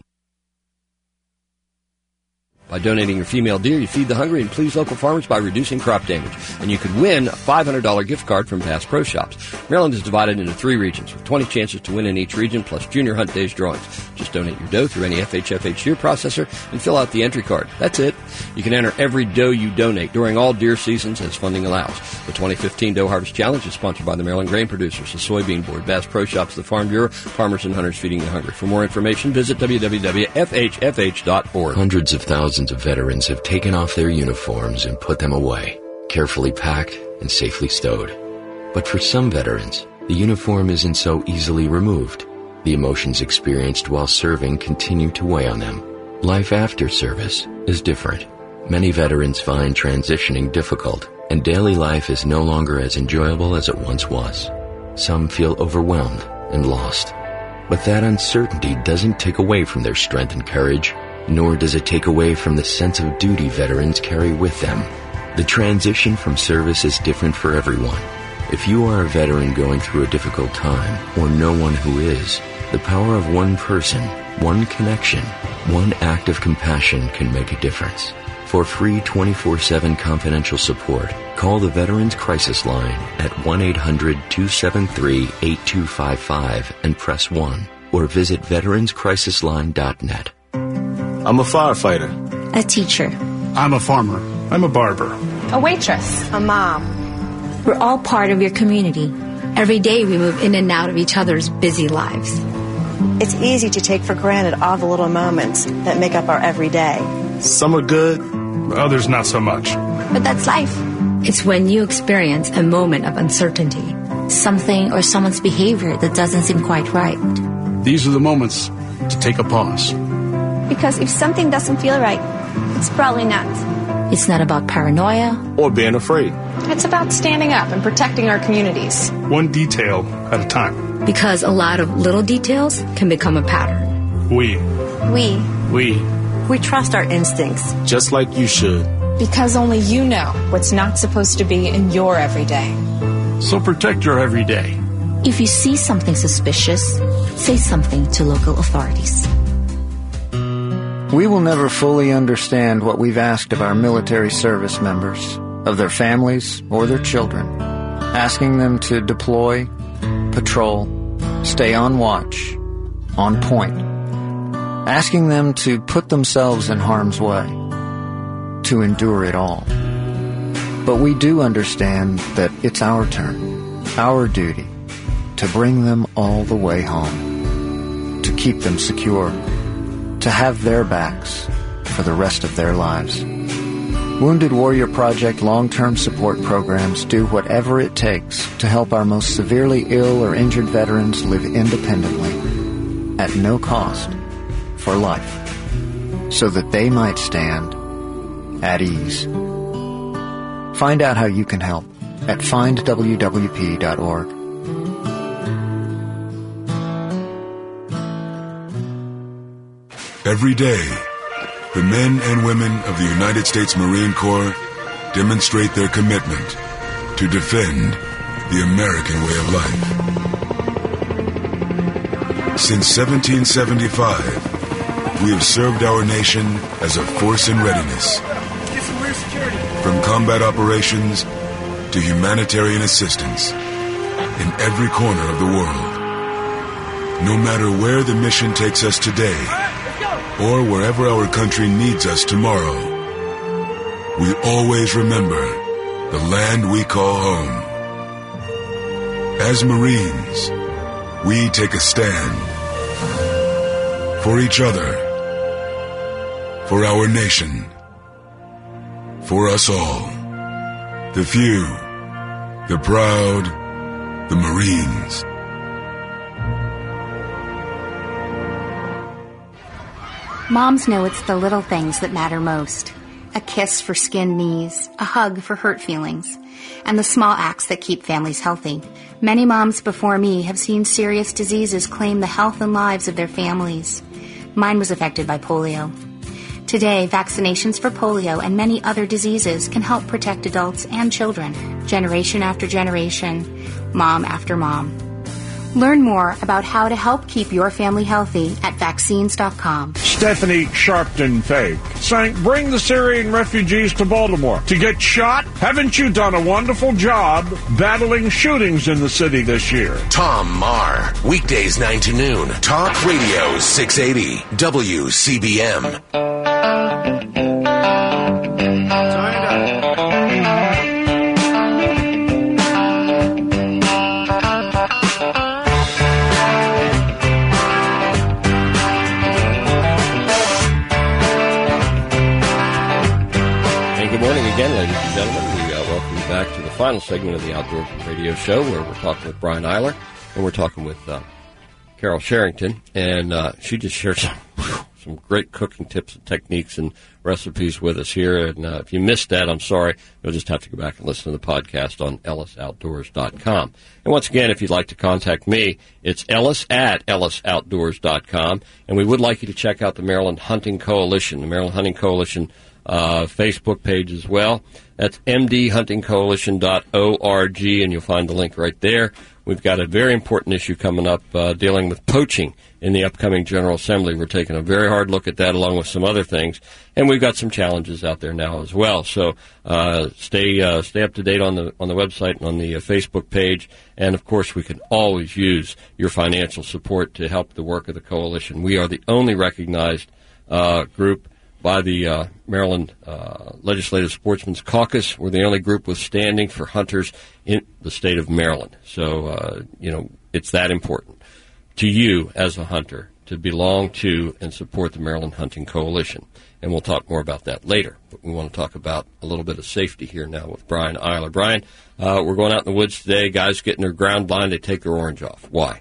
By donating your female deer, you feed the hungry and please local farmers by reducing crop damage. And you could win a five hundred dollars gift card from Bass Pro Shops. Maryland is divided into three regions with twenty chances to win in each region plus Junior Hunt Days drawings. Just donate your doe through any F H F H deer processor and fill out the entry card. That's it. You can enter every doe you donate during all deer seasons as funding allows. The twenty fifteen Doe Harvest Challenge is sponsored by the Maryland Grain Producers, the Soybean Board, Bass Pro Shops, the Farm Bureau, Farmers and Hunters Feeding the Hungry. For more information, visit w w w dot f h f h dot org. Hundreds of thousands of veterans have taken off their uniforms and put them away, carefully packed and safely stowed. But for some veterans, the uniform isn't so easily removed. The emotions experienced while serving continue to weigh on them. Life after service is different. Many veterans find transitioning difficult, and daily life is no longer as enjoyable as it once was. Some feel overwhelmed and lost. But that uncertainty doesn't take away from their strength and courage, nor does it take away from the sense of duty veterans carry with them. The transition from service is different for everyone. If you are a veteran going through a difficult time, or know one who is, the power of one person, one connection, one act of compassion can make a difference. For free twenty-four seven confidential support, call the Veterans Crisis Line at one eight hundred two seven three eight two five five and press one, or visit veterans crisis line dot net. I'm a firefighter. A teacher. I'm a farmer. I'm a barber. A waitress. A mom. We're all part of your community. Every day we move in and out of each other's busy lives. It's easy to take for granted all the little moments that make up our everyday. Some are good, others not so much. But that's life. It's when you experience a moment of uncertainty, something or someone's behavior that doesn't seem quite right. These are the moments to take a pause. Because if something doesn't feel right, it's probably not. It's not about paranoia or being afraid. It's about standing up and protecting our communities. One detail at a time. Because a lot of little details can become a pattern. We. We. We. We trust our instincts. Just like you should. Because only you know what's not supposed to be in your everyday. So protect your everyday. If you see something suspicious, say something to local authorities. We will never fully understand what we've asked of our military service members, of their families or their children, asking them to deploy, patrol, stay on watch, on point, asking them to put themselves in harm's way, to endure it all. But we do understand that it's our turn, our duty, to bring them all the way home, to keep them secure, to have their backs for the rest of their lives. Wounded Warrior Project long-term support programs do whatever it takes to help our most severely ill or injured veterans live independently, at no cost, for life, so that they might stand at ease. Find out how you can help at find w w p dot org. Every day, the men and women of the United States Marine Corps demonstrate their commitment to defend the American way of life. Since seventeen seventy-five, we have served our nation as a force in readiness. From combat operations to humanitarian assistance in every corner of the world. No matter where the mission takes us today or wherever our country needs us tomorrow, we always remember the land we call home. As Marines, we take a stand for each other, for our nation, for us all. The few, the proud, the Marines. Moms know it's the little things that matter most. A kiss for skinned knees, a hug for hurt feelings, and the small acts that keep families healthy. Many moms before me have seen serious diseases claim the health and lives of their families. Mine was affected by polio. Today, vaccinations for polio and many other diseases can help protect adults and children, generation after generation, mom after mom. Learn more about how to help keep your family healthy at vaccines dot com. Stephanie Sharpton Fake saying, bring the Syrian refugees to Baltimore. To get shot? Haven't you done a wonderful job battling shootings in the city this year? Tom Marr, weekdays nine to noon. Talk Radio six eighty W C B M. Again, ladies and gentlemen, we uh, welcome you back to the final segment of the Outdoorsman Radio Show, where we're talking with Brian Eiler, and we're talking with uh, Carol Sherrington, and uh, she just shared some some great cooking tips and techniques and recipes with us here. And uh, if you missed that, I'm sorry. You'll just have to go back and listen to the podcast on ellis outdoors dot com. And once again, if you'd like to contact me, it's ellis at ellis outdoors dot com. And we would like you to check out the Maryland Hunting Coalition, the Maryland Hunting Coalition Uh, Facebook page as well. That's m d hunting coalition dot org, and you'll find the link right there. We've got a very important issue coming up uh, dealing with poaching in the upcoming General Assembly. We're taking a very hard look at that along with some other things, and we've got some challenges out there now as well. So uh, stay uh, stay up to date on the on the website and on the uh, Facebook page, and of course we can always use your financial support to help the work of the coalition. We are the only recognized uh, group by the uh, Maryland uh, Legislative Sportsmen's Caucus. We're the only group with standing for hunters in the state of Maryland. So, uh, you know, it's that important to you as a hunter to belong to and support the Maryland Hunting Coalition. And we'll talk more about that later. But we want to talk about a little bit of safety here now with Brian Eiler. Brian, uh, we're going out in the woods today. Guys getting their ground blind, they take their orange off. Why?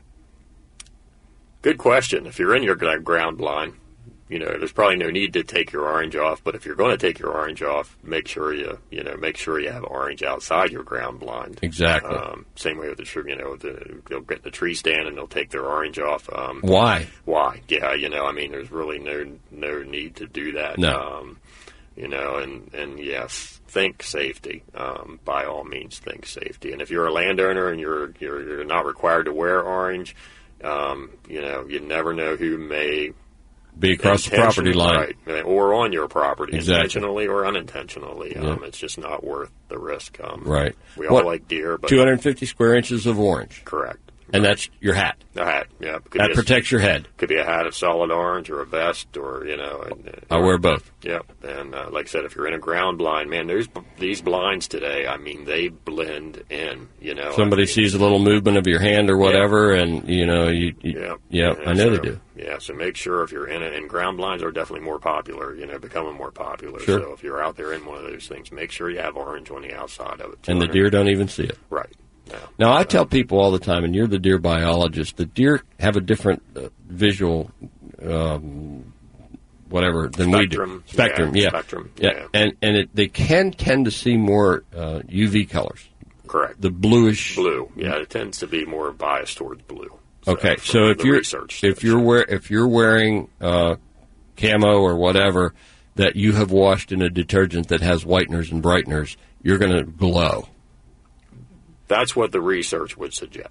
Good question. If you're in your ground blind, you know, there's probably no need to take your orange off, but if you're going to take your orange off, make sure you, you know, make sure you have orange outside your ground blind. Exactly. Um, same way with the tree, you know, the, they'll get in the tree stand and they'll take their orange off. Um, Why? Why? Yeah, you know, I mean, there's really no no need to do that. No. Um, you know, and, and yes, think safety. Um, by all means, think safety. And if you're a landowner and you're you're, you're not required to wear orange, um, you know, you never know who may be across the property line. Right, or on your property, exactly. Intentionally or unintentionally. Yeah. Um, it's just not worth the risk. Um, right. We all what, like deer, but two hundred fifty square inches of orange. Correct. And that's your hat. A hat, yeah. Could that be protects a, your head. Could be a hat of solid orange or a vest or, you know. And, uh, I wear both. Yep. And uh, like I said, if you're in a ground blind, man, there's these blinds today, I mean, they blend in, you know. Somebody I mean, sees a little movement of your hand or whatever, yeah. and, you know, you, you yeah, yeah, yeah, I know so, they do. Yeah, so make sure if you're in it, and ground blinds are definitely more popular, you know, becoming more popular. Sure. So if you're out there in one of those things, make sure you have orange on the outside of it. And the deer don't even see it. Right. No. Now, I tell people all the time, and you're the deer biologist, the deer have a different uh, visual, um, whatever, than spectrum, we do. Spectrum, yeah. yeah. Spectrum, yeah. yeah. And, and it, they can tend to see more uh, U V colors. Correct. The bluish. Blue, yeah, it tends to be more biased towards blue. So okay, so if you're if you're wear, if you're wearing uh, camo or whatever that you have washed in a detergent that has whiteners and brighteners, you're going to glow. That's what the research would suggest.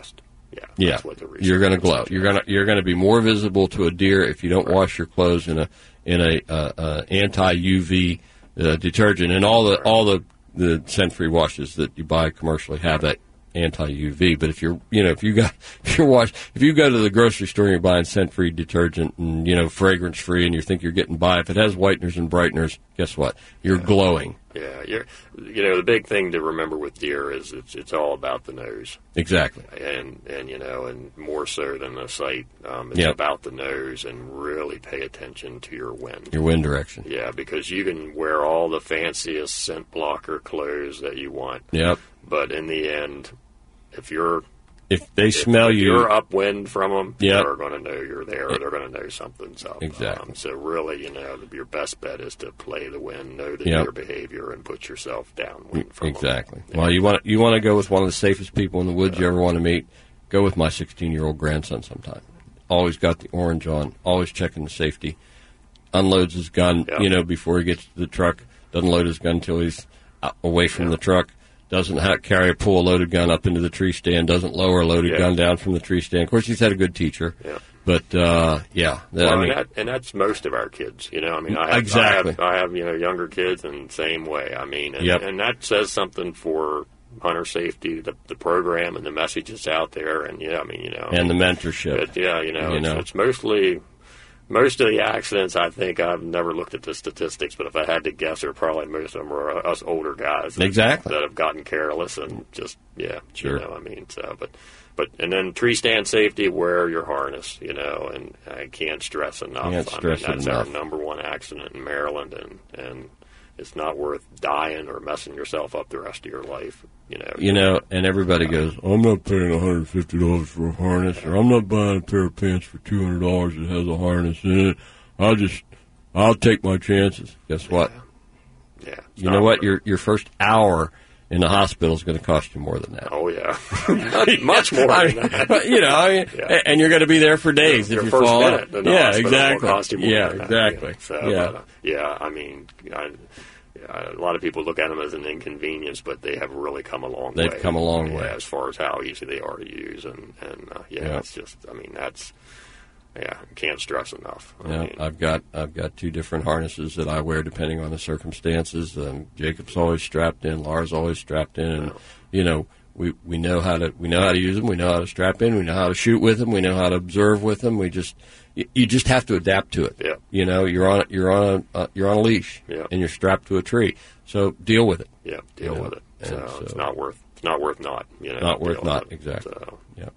Yeah, Yeah, that's what the research you're going to says. glow. You're going to you're going to be more visible to a deer if you don't wash your clothes in a in a uh, uh, anti U V uh, detergent. And all the all the the scent free washes that you buy commercially have that anti U V. But if you're you know if you got if you're wash if you go to the grocery store and you're buying scent free detergent and you know fragrance free and you think you're getting by, if it has whiteners and brighteners, guess what? You're glowing. Yeah, you're, you know, the big thing to remember with deer is it's it's all about the nose. Exactly. And, and you know, and more so than the sight, um, it's Yep. about the nose, and really pay attention to your wind. Your wind direction. Yeah, because you can wear all the fanciest scent blocker clothes that you want. Yep. But in the end, if you're If they if, smell if you, you're upwind from them, Yep. they're going to know you're there. Or they're going to know something's up. Exactly. Um, so really, you know, your best bet is to play the wind, know the Yep. deer behavior, and put yourself downwind from them. Exactly. Well, you want you want to go with one of the safest people in the woods you ever want to meet. Go with my sixteen-year-old grandson sometime. Always got the orange on. Always checking the safety. Unloads his gun, Yep. you know, before he gets to the truck. Doesn't load his gun until he's out, away from the truck. Doesn't ha- carry pull a loaded gun up into the tree stand. Doesn't lower a loaded Yeah. gun down from the tree stand. Of course, he's had a good teacher. Yeah. But uh, yeah, Well, I mean, and, that, and that's most of our kids. You know, I mean, I have, Exactly. I have, I have you know younger kids, and same way. I mean, and, Yep. and that says something for hunter safety, the the program, and the messages out there, and yeah, I mean, you know, and the mentorship. But, yeah, you know, You it's, know. it's mostly. Most of the accidents, I think, I've never looked at the statistics, but if I had to guess, are probably most of them are us older guys that, Exactly. that have gotten careless and just, yeah, Sure. you know, I mean, so, but, but, and then tree stand safety, wear your harness, you know, and I can't stress enough. Can't stress I mean, it that's enough. our number one accident in Maryland, and, and it's not worth dying or messing yourself up the rest of your life, you know. You know, and everybody goes, I'm not paying one hundred fifty dollars for a harness, or I'm not buying a pair of pants for two hundred dollars that has a harness in it. I'll just, I'll take my chances. Guess what? Yeah. You know what? Your your first hour in the hospital is going to cost you more than that. Oh, yeah. Much more I than mean, that. You know, I mean, Yeah. and you're going to be there for days Your if you first fall minute out. in the Yeah, hospital exactly. will cost you more Yeah, than that, exactly. you know. So, yeah. but, uh, yeah, I mean, I, yeah, a lot of people look at them as an inconvenience, but they have really come a long They've way. come a long yeah, way. as far as how easy they are to use, and and uh, yeah, Yeah. it's just, I mean, that's, yeah, can't stress enough. I Yeah, mean, I've got I've got two different harnesses that I wear depending on the circumstances. Um, Jacob's always strapped in, Lars always strapped in, and you know we, we know how to we know how to use them. We know how to strap in. We know how to shoot with them. We know how to observe with them. We just you, you just have to adapt to it. Yeah. You know, you're on you're on a, uh, you're on a leash, Yeah. and you're strapped to a tree. So deal with it. yeah, deal You know, with it. and So, so- it's not worth it's not worth not. You know, Not worth deal not with it. exactly. So. Yeah.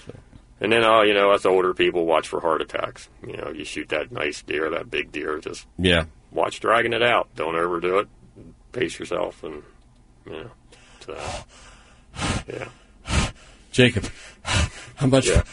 And then, uh, you know, us older people watch for heart attacks. You know, you shoot that nice deer, that big deer, just Yeah. watch dragging it out. Don't overdo it. Pace yourself, and you know, so, yeah. Jacob, how much? Yeah.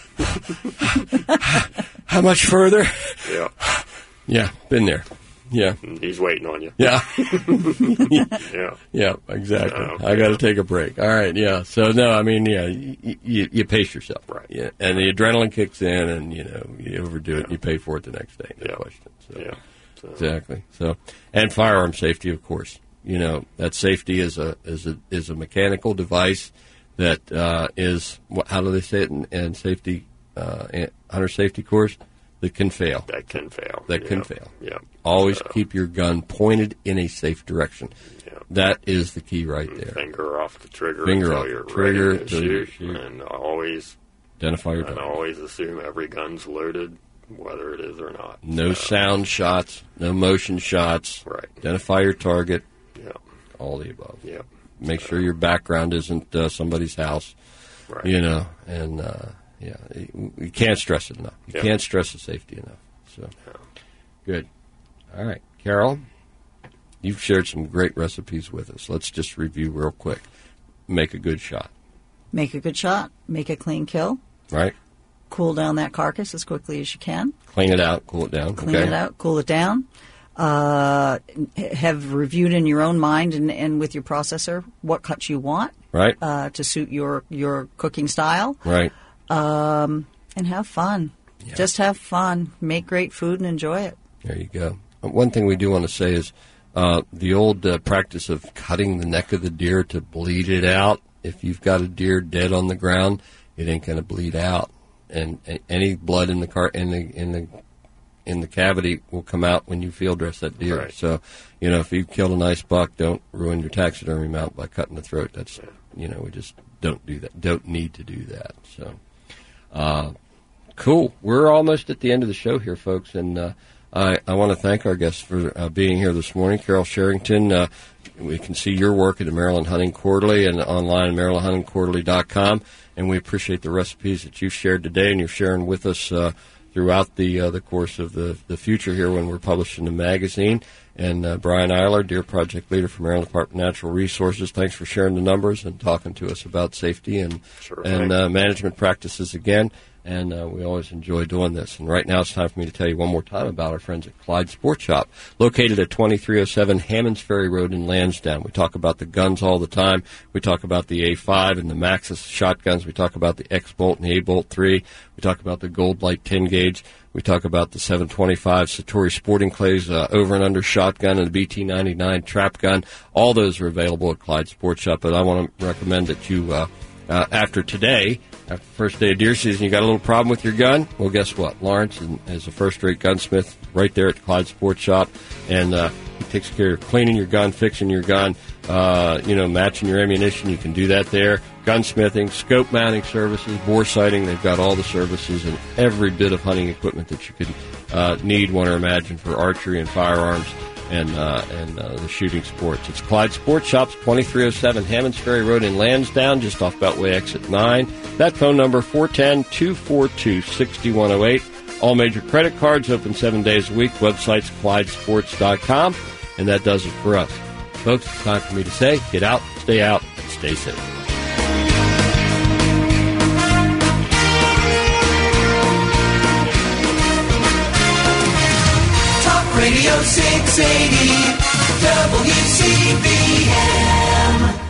How much further? Yeah. Yeah, been there. Yeah. He's waiting on you. Yeah. Yeah. Yeah, exactly. Oh, I got to take a break. All right, yeah. So, no, I mean, yeah, you, you, you pace yourself. Right. Yeah, and the adrenaline kicks in, and, you know, you overdo it, and you pay for it the next day. No Yeah. question. So, Yeah. So, Exactly. So, and firearm safety, of course. You know, that safety is a is a is a mechanical device that uh, is what, how do they say it in, in safety uh, in hunter safety course? That can fail. that can fail. That can Yeah. fail. Yeah. Always So, keep your gun pointed in a safe direction. Yeah. That is the key right there. Finger off the trigger Finger until off you're the trigger ready to until you shoot, shoot. and always Identify your and target. always assume every gun's loaded, whether it is or not. No So, sound shots, no motion shots. Right. Identify your target. Yeah. All the above. Yeah. Make sure your background isn't uh, somebody's house. Right. You know, and uh, yeah, you, you can't stress it enough. You Yeah. can't stress the safety enough. So, good. All right, Carol, you've shared some great recipes with us. Let's just review real quick. Make a good shot, Make a good shot. Make a clean kill. right? Cool down that carcass as quickly as you can. Clean it out, cool it down. Clean okay? it out. Cool it down. Uh, have reviewed in your own mind and, and with your processor what cuts you want Right, uh, to suit your, your cooking style. right. Um, and have fun. Just have fun. Make great food and enjoy it. There you go. One thing we do want to say is uh, the old uh, practice of cutting the neck of the deer to bleed it out. If you've got a deer dead on the ground, it ain't going to bleed out, and, and any blood in the car in the in the in the cavity will come out when you field dress that deer. Right. So, you know, if you've killed a nice buck, don't ruin your taxidermy mount by cutting the throat. That's, you know, we just don't do that. Don't need to do that. So, uh, cool. We're almost at the end of the show here, folks, and uh, I, I want to thank our guests for uh, being here this morning. Carol Sherrington, uh, we can see your work at the Maryland Hunting Quarterly and online at maryland hunting quarterly dot com, and we appreciate the recipes that you've shared today and you're sharing with us uh, throughout the uh, the course of the, the future here when we're publishing the magazine. And uh, Brian Eiler, Deer Project Leader for Maryland Department of Natural Resources, thanks for sharing the numbers and talking to us about safety and Sure and thing. uh, management practices again. And uh, we always enjoy doing this. And right now it's time for me to tell you one more time about our friends at Clyde Sports Shop, located at twenty-three oh seven Hammonds Ferry Road in Lansdowne. We talk about the guns all the time. We talk about the A five and the Maxus shotguns. We talk about the X-Bolt and the A-Bolt three. We talk about the Gold Light ten gauge. We talk about the seven twenty-five Satori Sporting Clays uh, over and under shotgun and the B T ninety-nine trap gun. All those are available at Clyde Sports Shop. But I want to recommend that you, uh, uh, after today, after the first day of deer season, you got a little problem with your gun? Well, guess what? Lawrence is a first-rate gunsmith right there at the Clyde Sports Shop, and uh, he takes care of cleaning your gun, fixing your gun, uh, you know, matching your ammunition. You can do that there. Gunsmithing, scope mounting services, bore sighting. They've got all the services and every bit of hunting equipment that you could uh, need, want to imagine, for archery and firearms and uh, and uh, the shooting sports. It's Clyde Sports Shops, twenty-three oh seven Hammonds Ferry Road in Lansdowne, just off Beltway Exit nine. That phone number, four one zero, two four two, six one zero eight. All major credit cards open seven days a week. Website's clyde sports dot com. And that does it for us. Folks, it's time for me to say, get out, stay out, and stay safe. Radio six eighty W C B M.